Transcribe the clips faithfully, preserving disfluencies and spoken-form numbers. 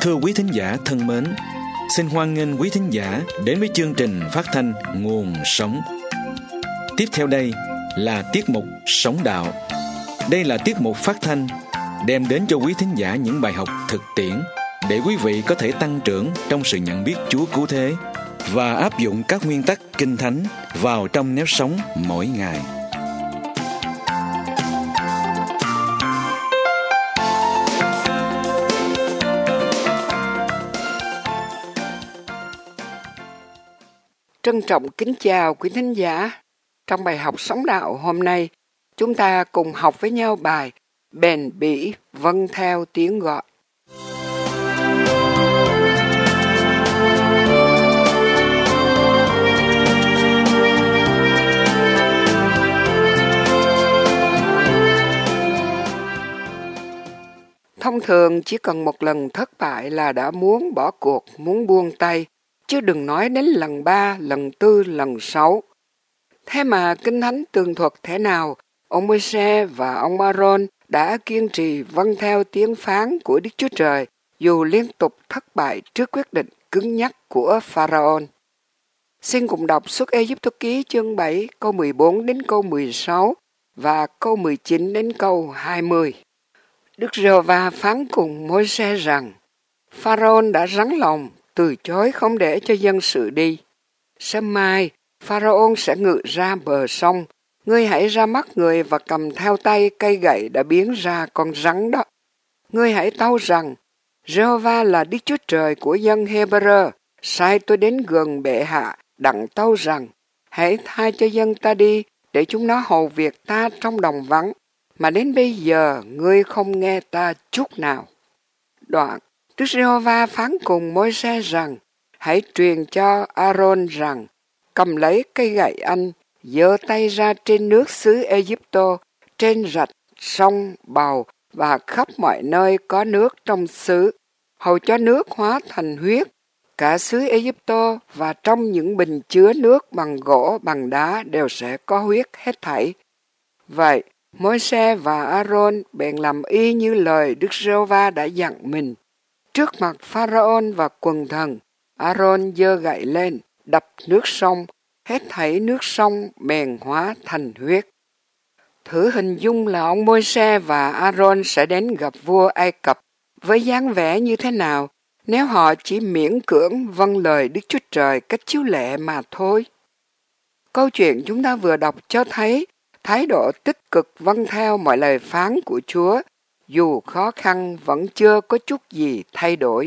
Thưa quý thính giả thân mến, xin hoan nghênh quý thính giả đến với chương trình phát thanh Nguồn Sống. Tiếp theo đây là tiết mục Sống Đạo. Đây là tiết mục phát thanh đem đến cho quý thính giả những bài học thực tiễn để quý vị có thể tăng trưởng trong sự nhận biết Chúa cứu thế và áp dụng các nguyên tắc Kinh Thánh vào trong nếp sống mỗi ngày. Trân trọng kính chào quý thính giả. Trong bài học Sống Đạo hôm nay, chúng ta cùng học với nhau bài Bền bỉ vâng theo tiếng gọi. Thông thường chỉ cần một lần thất bại là đã muốn bỏ cuộc, muốn buông tay, chứ đừng nói đến lần ba, lần tư, lần sáu. Thế mà Kinh Thánh tường thuật thế nào, ông Môi-se và ông A-rôn đã kiên trì vâng theo tiếng phán của Đức Chúa Trời, dù liên tục thất bại trước quyết định cứng nhắc của Pharaon. Xin cùng đọc Xuất Ê-díp-tô ký chương bảy câu mười bốn đến câu mười sáu và câu mười chín đến câu hai mươi. Đức Giê-hô-va phán cùng Môi-se rằng, Pharaon đã rắn lòng, từ chối không để cho dân sự đi. Sớm mai, Pharaon sẽ ngự ra bờ sông, ngươi hãy ra mắt người và cầm theo tay cây gậy đã biến ra con rắn đó. Ngươi hãy tâu rằng, Giê-hô-va là Đức Chúa Trời của dân Hê-bơ-rơ, sai tôi đến gần bệ hạ, đặng tâu rằng, hãy tha cho dân ta đi, để chúng nó hầu việc ta trong đồng vắng, mà đến bây giờ ngươi không nghe ta chút nào. Đoạn, Đức Giê-hô-va phán cùng Môi-se rằng, hãy truyền cho A-rôn rằng, cầm lấy cây gậy anh, giơ tay ra trên nước xứ Ê-díp-tô, trên rạch, sông, bầu và khắp mọi nơi có nước trong xứ, hầu cho nước hóa thành huyết, cả xứ Ê-díp-tô và trong những bình chứa nước bằng gỗ bằng đá đều sẽ có huyết hết thảy. Vậy, Môi-se và A-rôn bèn làm y như lời Đức Giê-hô-va đã dặn mình. Trước mặt Pharaon và quần thần, A-rôn giơ gậy lên, đập nước sông, hết thảy nước sông bèn hóa thành huyết. Thử hình dung là ông Môi-se và A-rôn sẽ đến gặp vua Ai Cập với dáng vẻ như thế nào nếu họ chỉ miễn cưỡng vâng lời Đức Chúa Trời cách chiếu lệ mà thôi. Câu chuyện chúng ta vừa đọc cho thấy thái độ tích cực vâng theo mọi lời phán của Chúa, dù khó khăn vẫn chưa có chút gì thay đổi.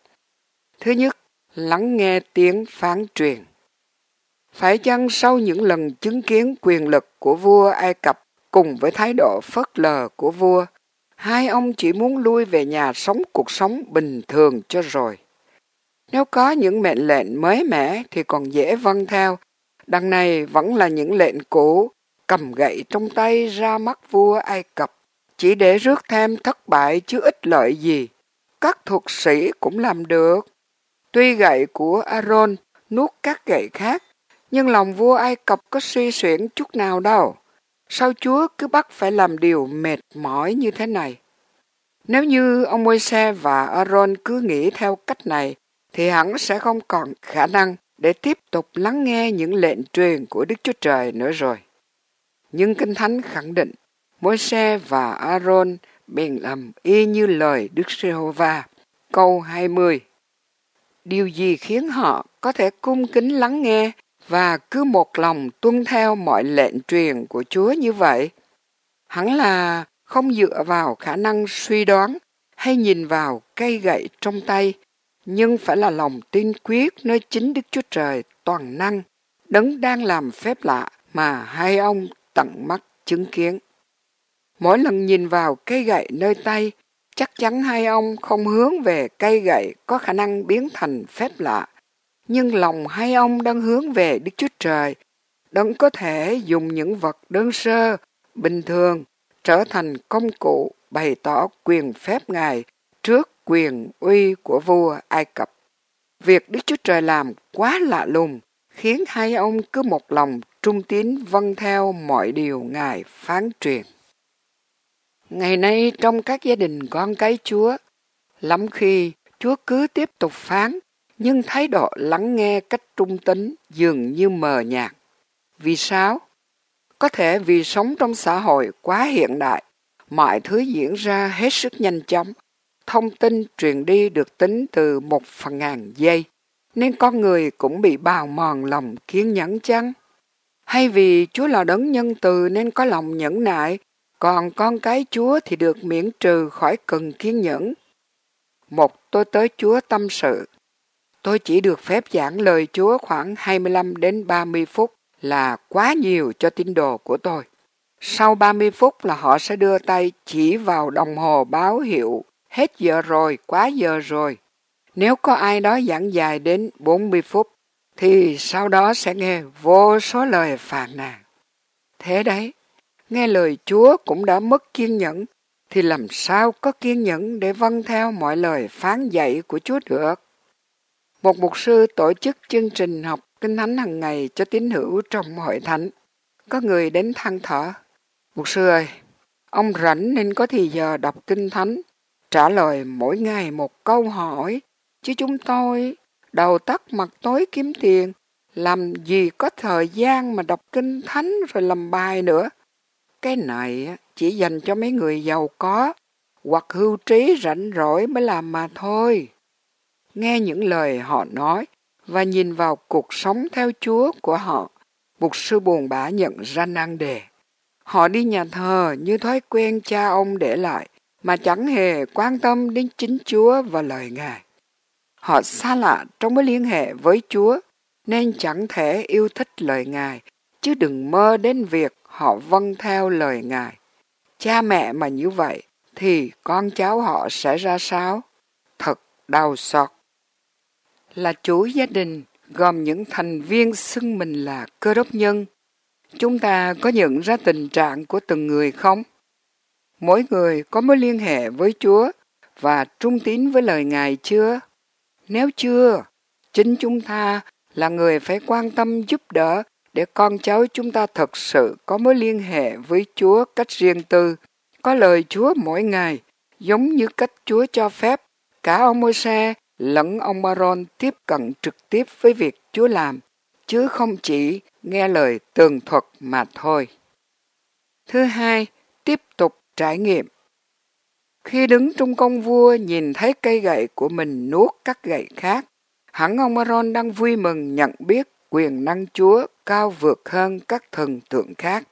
Thứ nhất, lắng nghe tiếng phán truyền. Phải chăng sau những lần chứng kiến quyền lực của vua Ai Cập cùng với thái độ phớt lờ của vua, hai ông chỉ muốn lui về nhà sống cuộc sống bình thường cho rồi. Nếu có những mệnh lệnh mới mẻ thì còn dễ vâng theo, đằng này vẫn là những lệnh cũ, cầm gậy trong tay ra mắt vua Ai Cập, chỉ để rước thêm thất bại chứ ích lợi gì. Các thuật sĩ cũng làm được. Tuy gậy của A-rôn nuốt các gậy khác, nhưng lòng vua Ai Cập có suy xuyển chút nào đâu. Sao Chúa cứ bắt phải làm điều mệt mỏi như thế này? Nếu như ông Môi-se và A-rôn cứ nghĩ theo cách này, thì hẳn sẽ không còn khả năng để tiếp tục lắng nghe những lệnh truyền của Đức Chúa Trời nữa rồi. Nhưng Kinh Thánh khẳng định, Môi-se và A-rôn bèn làm y như lời Đức Giê-hô-va. Câu hai mươi. Điều gì khiến họ có thể cung kính lắng nghe và cứ một lòng tuân theo mọi lệnh truyền của Chúa như vậy? Hẳn là không dựa vào khả năng suy đoán hay nhìn vào cây gậy trong tay, nhưng phải là lòng tin quyết nơi chính Đức Chúa Trời toàn năng, đấng đang làm phép lạ mà hai ông tận mắt chứng kiến. Mỗi lần nhìn vào cây gậy nơi tay, chắc chắn hai ông không hướng về cây gậy có khả năng biến thành phép lạ, nhưng lòng hai ông đang hướng về Đức Chúa Trời, đấng có thể dùng những vật đơn sơ, bình thường, trở thành công cụ bày tỏ quyền phép Ngài trước quyền uy của vua Ai Cập. Việc Đức Chúa Trời làm quá lạ lùng, khiến hai ông cứ một lòng trung tín vâng theo mọi điều Ngài phán truyền. Ngày nay trong các gia đình con cái Chúa, lắm khi Chúa cứ tiếp tục phán, nhưng thái độ lắng nghe cách trung tính dường như mờ nhạt. Vì sao? Có thể vì sống trong xã hội quá hiện đại, mọi thứ diễn ra hết sức nhanh chóng. Thông tin truyền đi được tính từ một phần ngàn giây, nên con người cũng bị bào mòn lòng kiên nhẫn chăng? Hay vì Chúa là đấng nhân từ nên có lòng nhẫn nại, còn con cái Chúa thì được miễn trừ khỏi cần kiên nhẫn? Một tôi tới Chúa tâm sự. Tôi chỉ được phép giảng lời Chúa khoảng hai mươi lăm đến ba mươi phút là quá nhiều cho tín đồ của tôi. Sau ba mươi phút là họ sẽ đưa tay chỉ vào đồng hồ báo hiệu hết giờ rồi, quá giờ rồi. Nếu có ai đó giảng dài đến bốn mươi phút, thì sau đó sẽ nghe vô số lời phàn nàn. Thế đấy, nghe lời Chúa cũng đã mất kiên nhẫn, thì làm sao có kiên nhẫn để vâng theo mọi lời phán dạy của Chúa được? Một mục sư tổ chức chương trình học Kinh Thánh hàng ngày cho tín hữu trong hội thánh. Có người đến than thở. Mục sư ơi, ông rảnh nên có thì giờ đọc Kinh Thánh, trả lời mỗi ngày một câu hỏi, chứ chúng tôi đầu tắt mặt tối kiếm tiền, làm gì có thời gian mà đọc Kinh Thánh rồi làm bài nữa. Cái này chỉ dành cho mấy người giàu có hoặc hưu trí rảnh rỗi mới làm mà thôi. Nghe những lời họ nói và nhìn vào cuộc sống theo Chúa của họ, mục sư buồn bã nhận ra nan đề. Họ đi nhà thờ như thói quen cha ông để lại, mà chẳng hề quan tâm đến chính Chúa và lời Ngài. Họ xa lạ trong mối liên hệ với Chúa, nên chẳng thể yêu thích lời Ngài, chứ đừng mơ đến việc họ vâng theo lời Ngài. Cha mẹ mà như vậy, thì con cháu họ sẽ ra sao? Thật đau xót. Là chủ gia đình, gồm những thành viên xưng mình là Cơ Đốc nhân, chúng ta có nhận ra tình trạng của từng người không? Mỗi người có mối liên hệ với Chúa và trung tín với lời Ngài chưa? Nếu chưa, chính chúng ta là người phải quan tâm giúp đỡ để con cháu chúng ta thật sự có mối liên hệ với Chúa cách riêng tư, có lời Chúa mỗi ngày, giống như cách Chúa cho phép cả ông Môi-se lẫn ông Ma-rôn tiếp cận trực tiếp với việc Chúa làm, chứ không chỉ nghe lời tường thuật mà thôi. Thứ hai, tiếp tục trải nghiệm. Khi đứng trong công vua nhìn thấy cây gậy của mình nuốt các gậy khác, hẳn ông Ma-rôn đang vui mừng nhận biết quyền năng Chúa cao vượt hơn các thần tượng khác.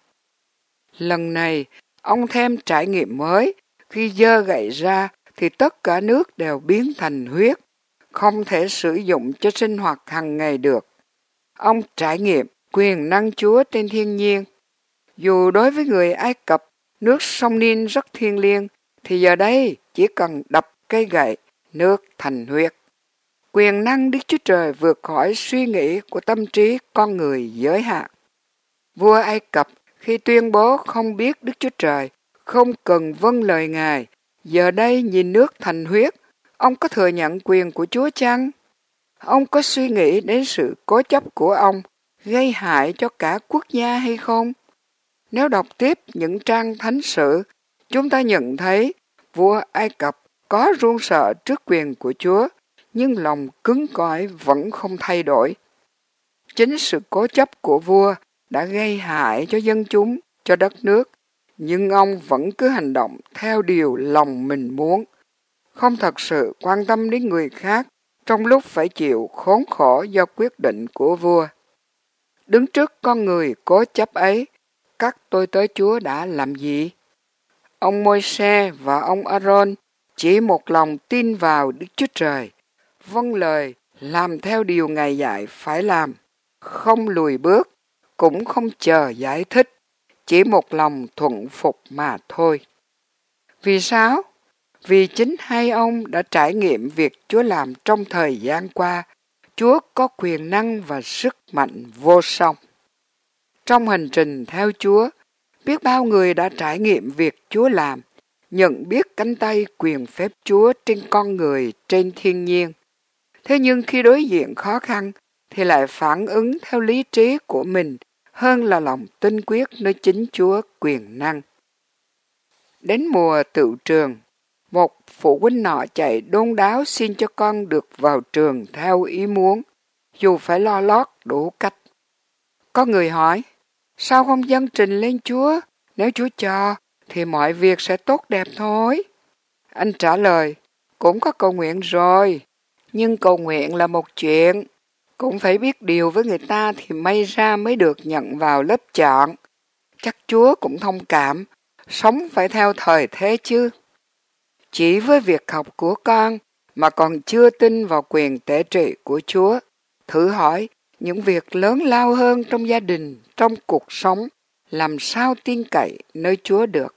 Lần này, ông thêm trải nghiệm mới, khi giơ gậy ra thì tất cả nước đều biến thành huyết, không thể sử dụng cho sinh hoạt hàng ngày được. Ông trải nghiệm quyền năng Chúa trên thiên nhiên. Dù đối với người Ai Cập, nước sông Nin rất thiêng liêng, thì giờ đây chỉ cần đập cây gậy, nước thành huyết. Quyền năng Đức Chúa Trời vượt khỏi suy nghĩ của tâm trí con người giới hạn. Vua Ai Cập khi tuyên bố không biết Đức Chúa Trời, không cần vâng lời Ngài, giờ đây nhìn nước thành huyết, ông có thừa nhận quyền của Chúa chăng? Ông có suy nghĩ đến sự cố chấp của ông gây hại cho cả quốc gia hay không? Nếu đọc tiếp những trang thánh sử, chúng ta nhận thấy vua Ai Cập có run sợ trước quyền của Chúa, nhưng lòng cứng cỏi vẫn không thay đổi. Chính sự cố chấp của vua đã gây hại cho dân chúng, cho đất nước, nhưng ông vẫn cứ hành động theo điều lòng mình muốn, không thật sự quan tâm đến người khác trong lúc phải chịu khốn khổ do quyết định của vua. Đứng trước con người cố chấp ấy, các tôi tới Chúa đã làm gì? Ông Môi-se và ông A-rôn chỉ một lòng tin vào Đức Chúa Trời, vâng lời, làm theo điều Ngài dạy phải làm, không lùi bước, cũng không chờ giải thích, chỉ một lòng thuận phục mà thôi. Vì sao? Vì chính hai ông đã trải nghiệm việc Chúa làm trong thời gian qua. Chúa có quyền năng và sức mạnh vô song. Trong hành trình theo Chúa, biết bao người đã trải nghiệm việc Chúa làm, nhận biết cánh tay quyền phép Chúa trên con người, trên thiên nhiên. Thế nhưng khi đối diện khó khăn, thì lại phản ứng theo lý trí của mình hơn là lòng tin quyết nơi chính Chúa quyền năng. Đến mùa tựu trường, Một phụ huynh nọ chạy đôn đáo xin cho con được vào trường theo ý muốn, dù phải lo lót đủ cách. Có người hỏi, sao không dâng trình lên Chúa? Nếu Chúa cho, thì mọi việc sẽ tốt đẹp thôi. Anh trả lời, cũng có cầu nguyện rồi, nhưng cầu nguyện là một chuyện. Cũng phải biết điều với người ta thì may ra mới được nhận vào lớp chọn. Chắc Chúa cũng thông cảm, sống phải theo thời thế chứ. Chỉ với việc học của con mà còn chưa tin vào quyền tể trị của Chúa. Thử hỏi, những việc lớn lao hơn trong gia đình, trong cuộc sống, làm sao tin cậy nơi Chúa được.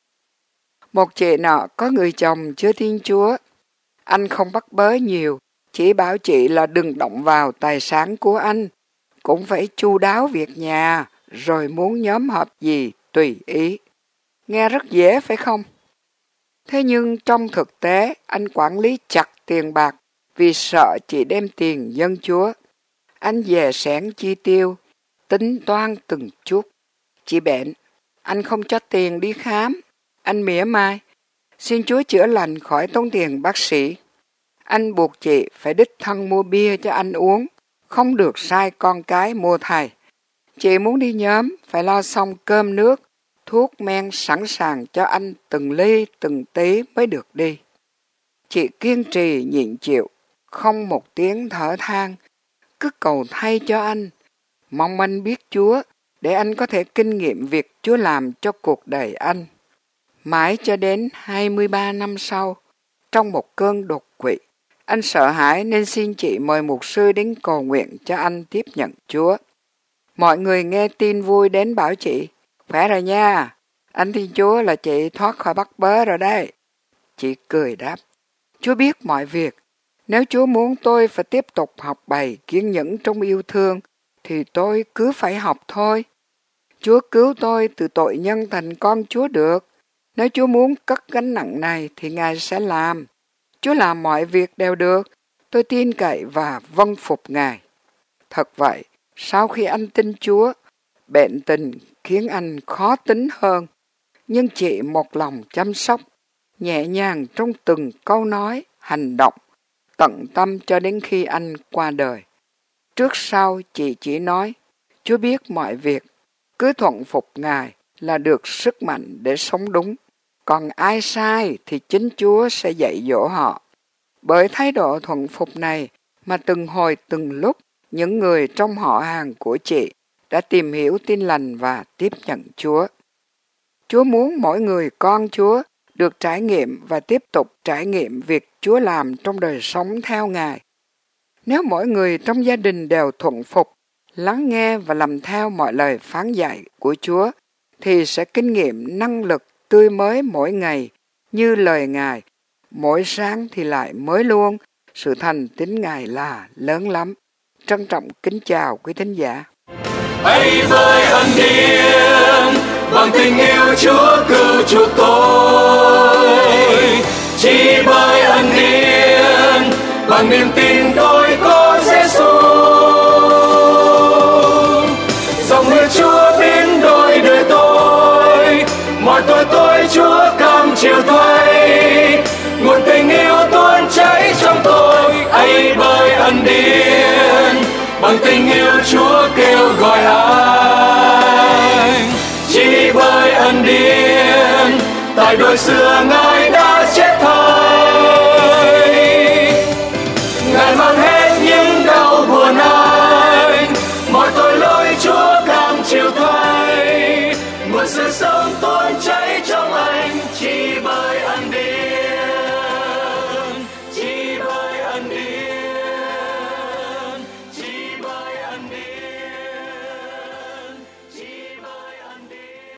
Một chị nọ có người chồng chưa tin Chúa. Anh không bắt bớ nhiều, chỉ bảo chị là đừng động vào tài sản của anh, cũng phải chu đáo việc nhà, rồi muốn nhóm họp gì tùy ý. Nghe rất dễ phải không? Thế nhưng trong thực tế, anh quản lý chặt tiền bạc vì sợ chị đem tiền dâng Chúa. Anh dè sẻn chi tiêu, tính toan từng chút. Chị bệnh, anh không cho tiền đi khám. Anh mỉa mai, xin Chúa chữa lành khỏi tốn tiền bác sĩ. Anh buộc chị phải đích thân mua bia cho anh uống, không được sai con cái mua thầy. Chị muốn đi nhóm, phải lo xong cơm nước, thuốc men sẵn sàng cho anh từng ly từng tí mới được đi. Chị kiên trì nhịn chịu, không một tiếng thở than, cứ cầu thay cho anh, mong anh biết Chúa để anh có thể kinh nghiệm việc Chúa làm cho cuộc đời anh. Mãi cho đến hai mươi ba năm sau, trong một cơn đột quỵ, anh sợ hãi nên xin chị mời mục sư đến cầu nguyện cho anh tiếp nhận Chúa. Mọi người nghe tin vui đến bảo chị, khỏe rồi nha, anh tin Chúa là chị thoát khỏi bắt bớ rồi đấy. Chị cười đáp, Chúa biết mọi việc, nếu Chúa muốn tôi phải tiếp tục học bài kiên nhẫn trong yêu thương, thì tôi cứ phải học thôi. Chúa cứu tôi từ tội nhân thành con Chúa được. Nếu Chúa muốn cất gánh nặng này thì Ngài sẽ làm. Chúa làm mọi việc đều được. Tôi tin cậy và vâng phục Ngài. Thật vậy, sau khi anh tin Chúa, bệnh tình khiến anh khó tính hơn. Nhưng chị một lòng chăm sóc, nhẹ nhàng trong từng câu nói, hành động, tận tâm cho đến khi anh qua đời. Trước sau chị chỉ nói, Chúa biết mọi việc, cứ thuận phục Ngài là được sức mạnh để sống đúng. Còn ai sai thì chính Chúa sẽ dạy dỗ họ. Bởi thái độ thuận phục này mà từng hồi từng lúc những người trong họ hàng của chị đã tìm hiểu tin lành và tiếp nhận Chúa. Chúa muốn mỗi người con Chúa được trải nghiệm và tiếp tục trải nghiệm việc Chúa làm trong đời sống theo Ngài. Nếu mỗi người trong gia đình đều thuận phục, lắng nghe và làm theo mọi lời phán dạy của Chúa, thì sẽ kinh nghiệm năng lực tươi mới mỗi ngày như lời Ngài. Mỗi sáng thì lại mới luôn, sự thành tín Ngài là lớn lắm. Trân trọng kính chào quý thính giả. Hãy với ân điển bằng tình yêu Chúa cứu chuộc tôi, chỉ bởi ân điển bằng niềm tin tôi có Giêsu. Dòng huyết Chúa biến đổi đời tôi, mọi tội tôi Chúa cam chịu thay, nguồn tình yêu tuôn chảy trong tôi. Ấy bởi ân điển bằng tình yêu Chúa kêu gọi anh, chỉ bởi ân điển tại đồi xưa Ngài